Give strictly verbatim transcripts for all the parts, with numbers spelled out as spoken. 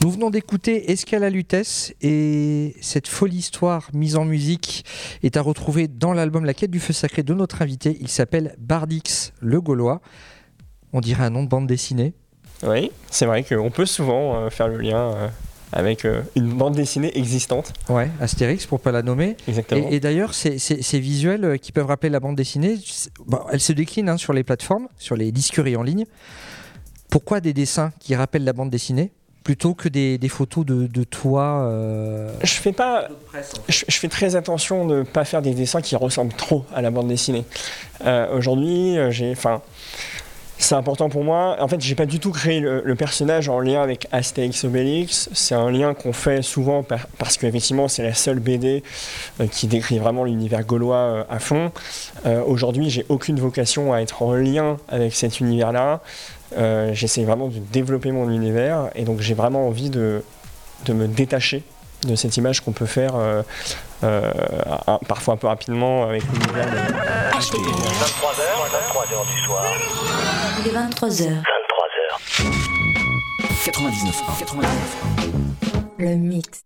Nous venons d'écouter Escale à Lutèce et cette folle histoire mise en musique est à retrouver dans l'album La Quête du Feu Sacré de notre invité. Il s'appelle Bardix le Gaulois. On dirait un nom de bande dessinée. Oui, c'est vrai qu'on peut souvent euh, faire le lien euh, avec euh, une bande dessinée existante. Ouais, Astérix pour pas la nommer. Exactement. Et, et d'ailleurs, ces, ces, ces visuels qui peuvent rappeler la bande dessinée, bon, elles se déclinent hein, sur les plateformes, sur les disqueries en ligne. Pourquoi des dessins qui rappellent la bande dessinée plutôt que des, des photos de, de toi euh... Je fais pas, presse, en fait. je, je fais très attention de ne pas faire des dessins qui ressemblent trop à la bande dessinée. Euh, aujourd'hui, j'ai, enfin, c'est important pour moi. En fait, j'ai pas du tout créé le, le personnage en lien avec Astérix Obélix. C'est un lien qu'on fait souvent par, parce qu'effectivement, c'est la seule B D euh, qui décrit vraiment l'univers gaulois euh, à fond. Euh, aujourd'hui, j'ai aucune vocation à être en lien avec cet univers-là. Euh, j'essaie vraiment de développer mon univers et donc j'ai vraiment envie de, de me détacher de cette image qu'on peut faire euh, euh, un, parfois un peu rapidement avec l'univers de... vingt-trois heures, vingt-trois heures du soir. Il est vingt-trois heures. vingt-trois heures. quatre-vingt-dix-neuf point un. quatre-vingt-dix-neuf point un. Le mix.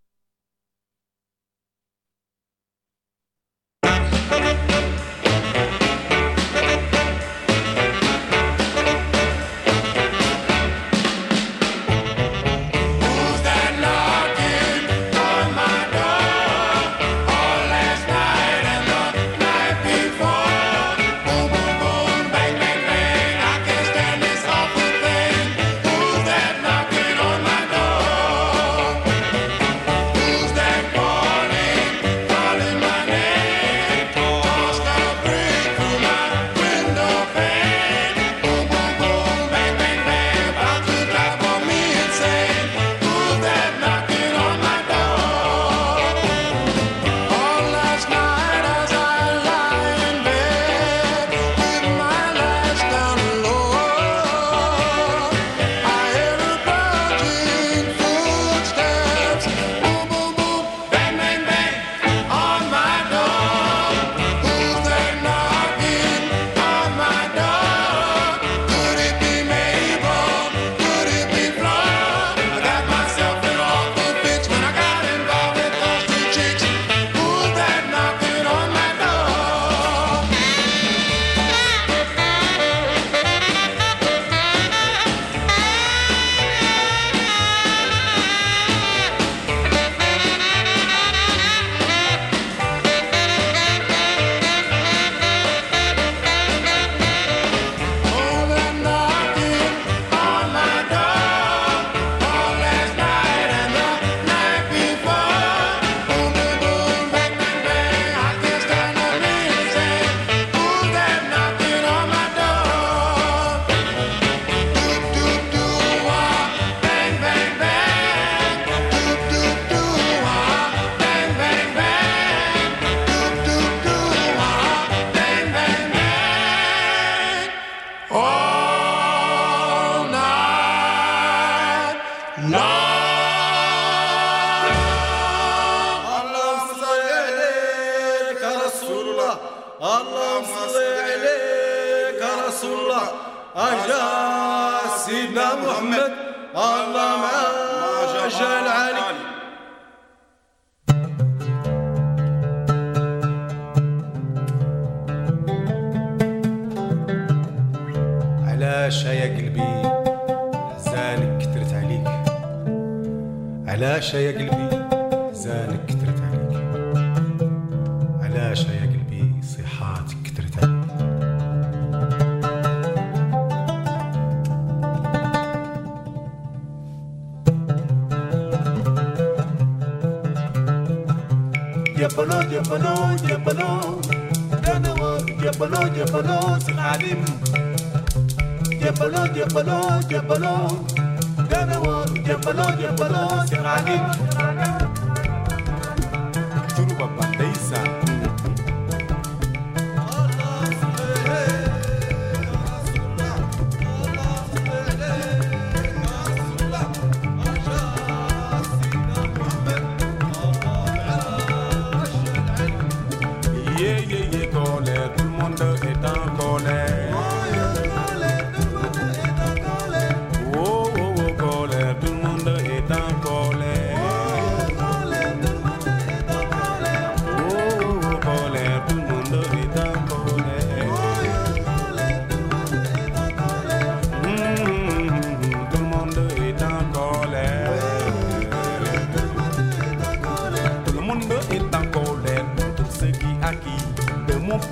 علاش يا قلبي زانك كترت عليك علاش يا قلبي صيحاتك كترت عليك جبلو جبلو جبلو دنوا جبلو جبلو سلالم جبلو جبلو جبلو دنوا جبلو جبلو سلالم شنو بابا ليس Colère, tout le monde est en colère.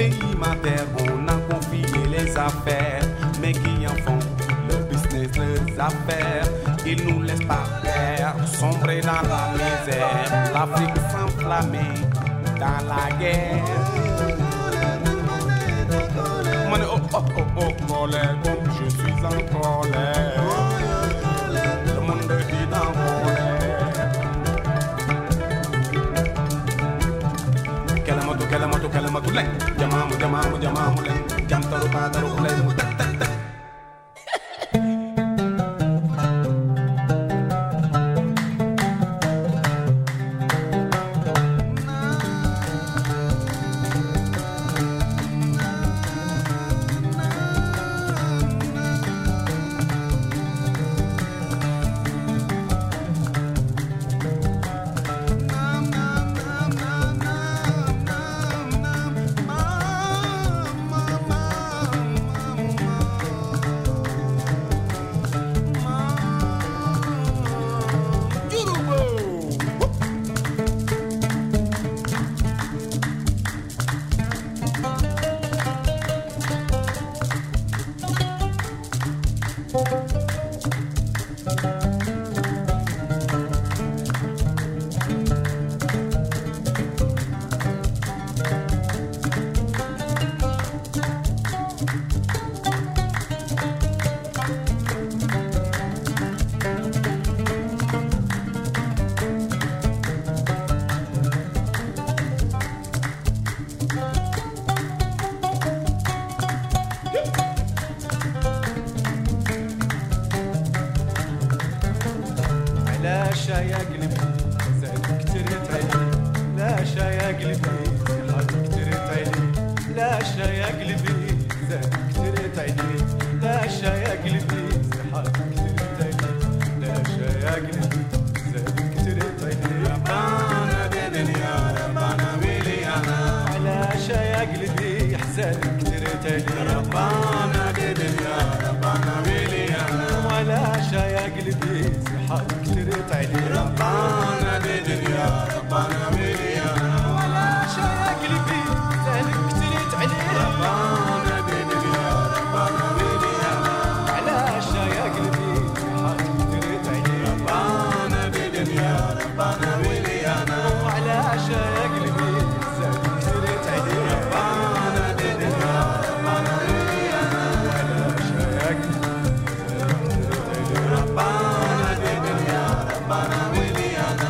pays, ma terre, on a confié les affaires. Mais qui en font le business, les affaires, ils nous laissent pas faire, sombrer dans la misère. L'Afrique s'enflammer dans la guerre. Money, oh, oh, oh, oh, colère, comme je suis en colère. Le monde est en colère. Quelle moto, quelle moto, quelle moto, len. Jamamu, jamamu, jamamu, len. Jam taru, padaru, len, mu, tek, tek, tek. Bana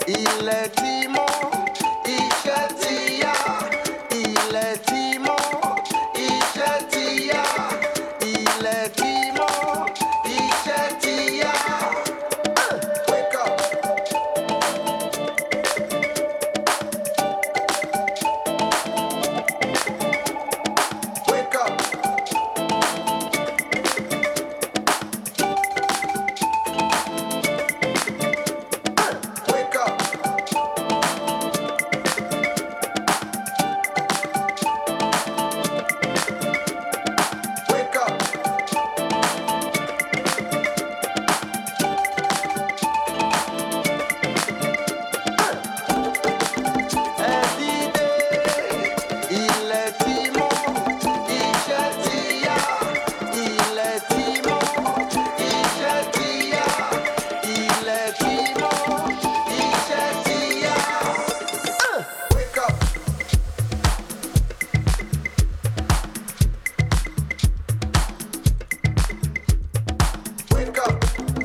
il est Timon, Ichetia, il est Timon, Ichetia, il est Timon, Ichetia. Wake up. Wake up. Wake up. Wake up. Il est Timon, Ichetia, il est Timon, Ichetia, il est Timon, Ichetia. Wake up. Wake up.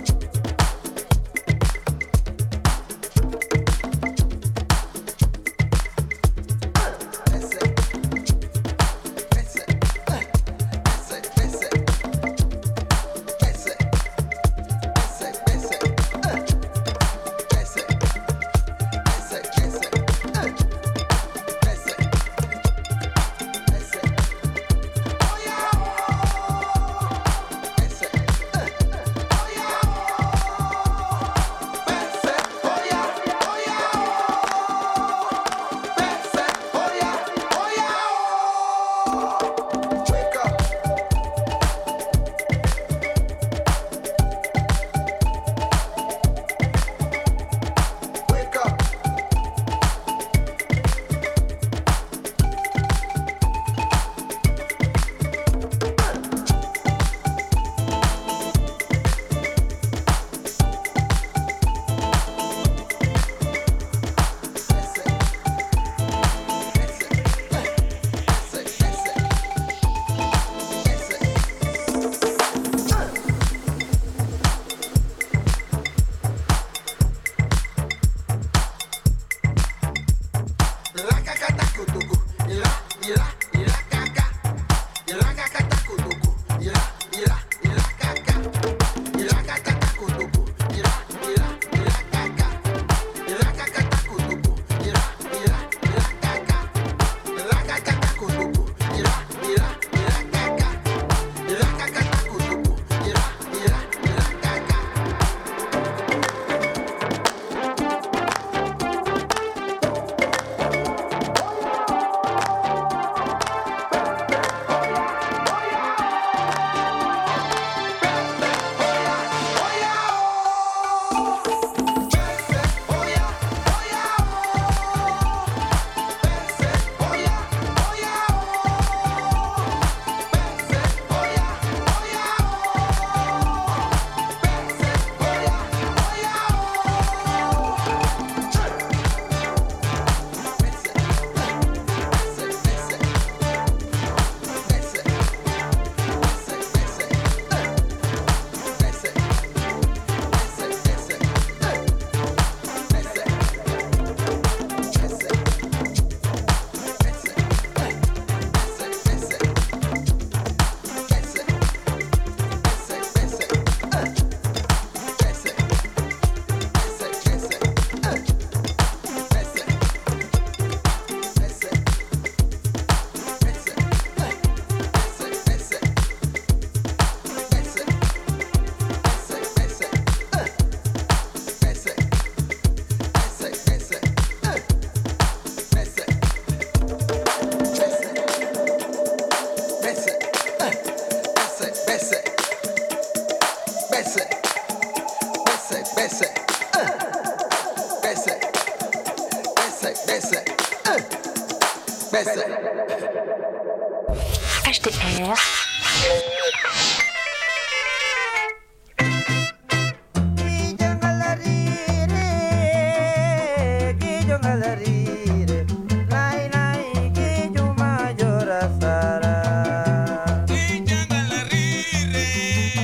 H T R.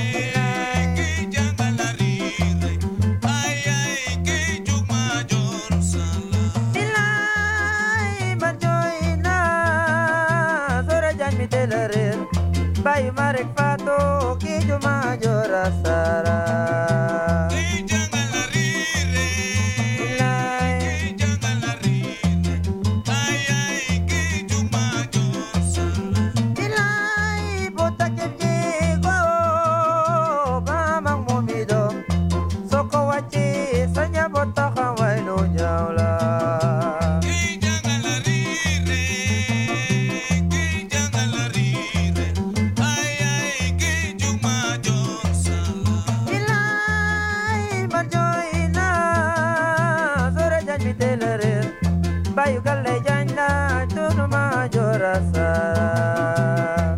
Ay, ay, que yo mayor. marek fato ki juma jora sara Bayu galle janda tunu majora sara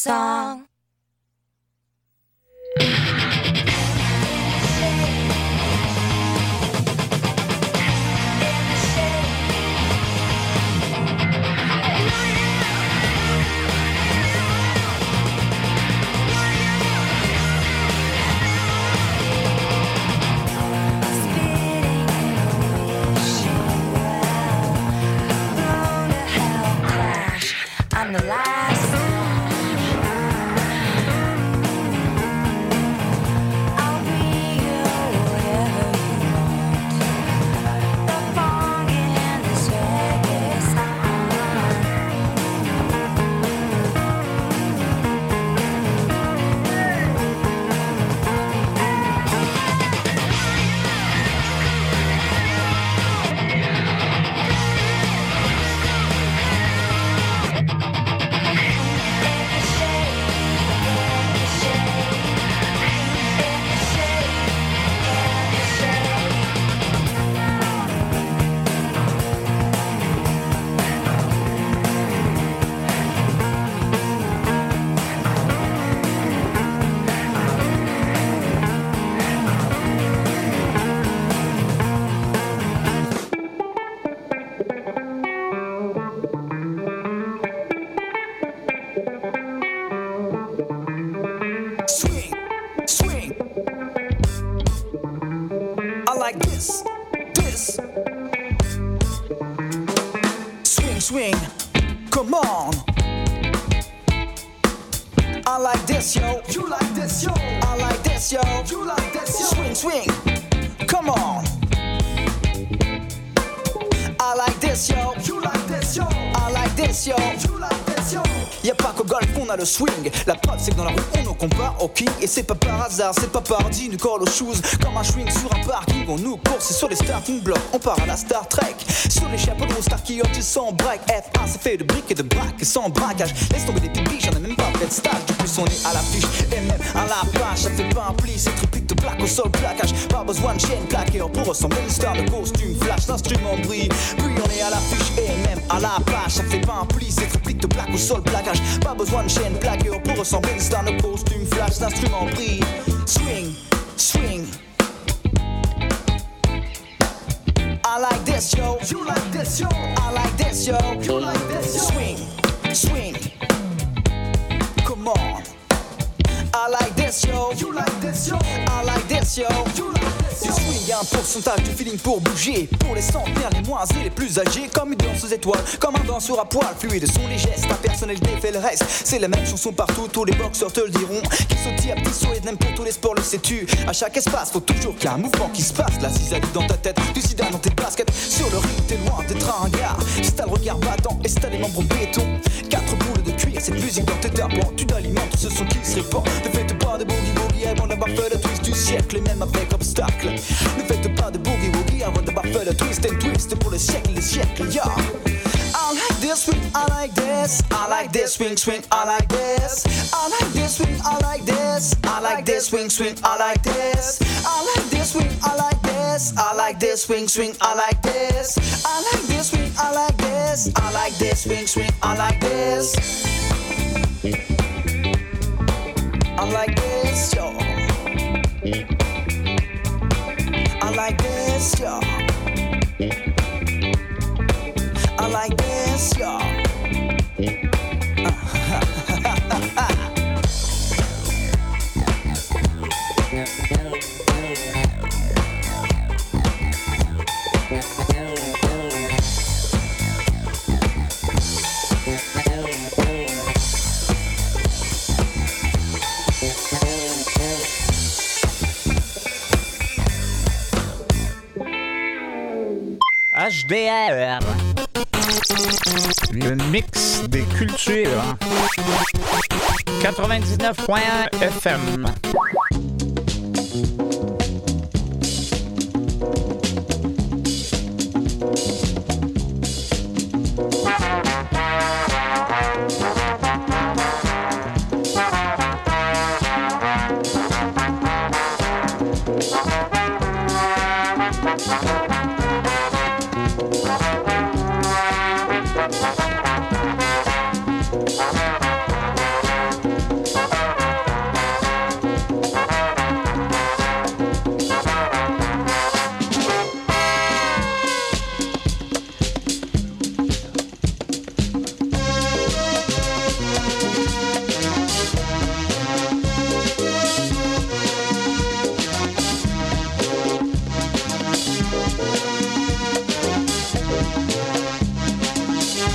song. I'm the last I'll be your whatever you want. The funk in this reggae song. Swing, swing. I like this, this. Swing, swing. Come on. I like this, yo. You like this, yo. I like this, yo. You like this, yo. Swing, swing. Come on. I like this, yo. You like this, yo. I like this, yo. You like this, yo. Y'a pas qu'au golf on a le swing. La preuve c'est que dans la rue on nous compare au king. Et c'est pas par hasard, c'est pas par dit, nous colle aux choses. Comme un swing sur un parking, on nous course sur les starting blocks. On part à la Star Trek. Sur les chapeaux de mon Star qui tu sans break. F un c'est fait de briques et de braques sans braquage. Laisse tomber des pipis, j'en ai même pas fait de stage. Du plus on est à l'affiche et même à la page. Ça fait pas un pli, c'est triplique de plaque au sol plaquage. Pas besoin de chaîne plaqueur pour ressembler une star. Le costume flash, l'instrument brille. Puis on est à l'affiche et même à la page. Ça fait pas un pli, c'est triplique de plaque au sol plaquage. Pas besoin de chaîne plaqueur pour ressembler une star. Le costume flash, l'instrument brille. Swing, swing. I like this, yo. You like this, yo. I like this, yo. You like this, yo. Swing, swing. Come on. I like this, yo. You like this, yo. I like this, yo. You like this, yo. Du swing, y'a un pourcentage de feeling pour bouger. Pour les centenaires, les moins et les plus âgés. Comme une danse aux étoiles, comme un danseur à poil. Fluide sont les gestes, ta personnalité fait le reste. C'est la même chanson partout, tous les boxeurs te le diront. Qui sautille à petits sauts et même pour tous les sports, le sais-tu. À chaque espace, faut toujours qu'il y ait un mouvement qui se passe. La cisaille dans ta tête, du sida dans tes baskets. Sur le ring, t'es loin d'être un gars. Si t'as le regard battant et si t'as les membres en béton. Quatre boules de cuir, cette musique dans tes tympans. Tu t'alimentes ce son qui se répand. Ne faites pas de boogie-woogie avant d'avoir fait le twist du siècle. Et même avec obstacle. Ne faites pas de boogie-woogie avant d'avoir fait le twist and twist pour le siècle, le siècle, yeah. I like this swing, I like this. I like this swing, swing, I like this. I like this swing, I like this. I like this swing, swing, I like this. I like this swing, I like this. I like this swing, swing, I like this. I like this swing, I like this. I like this swing, swing, I like this. I like this, yo. I like this, yo. I like this, yo. H D R, le mix des cultures, quatre-vingt-dix-neuf point un F M.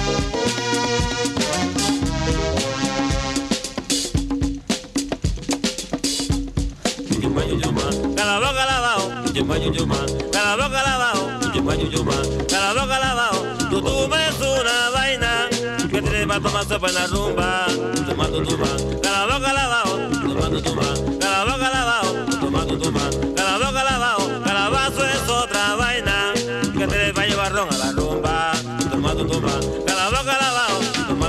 Calabao, calabao, yuma, yuma, calabao, calabao, yuma, yuma, calabao, calabao. Tú tú me es una vaina que te va a tomar sopa en la rumba. Toma tu tuma, calabao, calabao, toma tu tuma, calabao, calabao, toma tu tuma.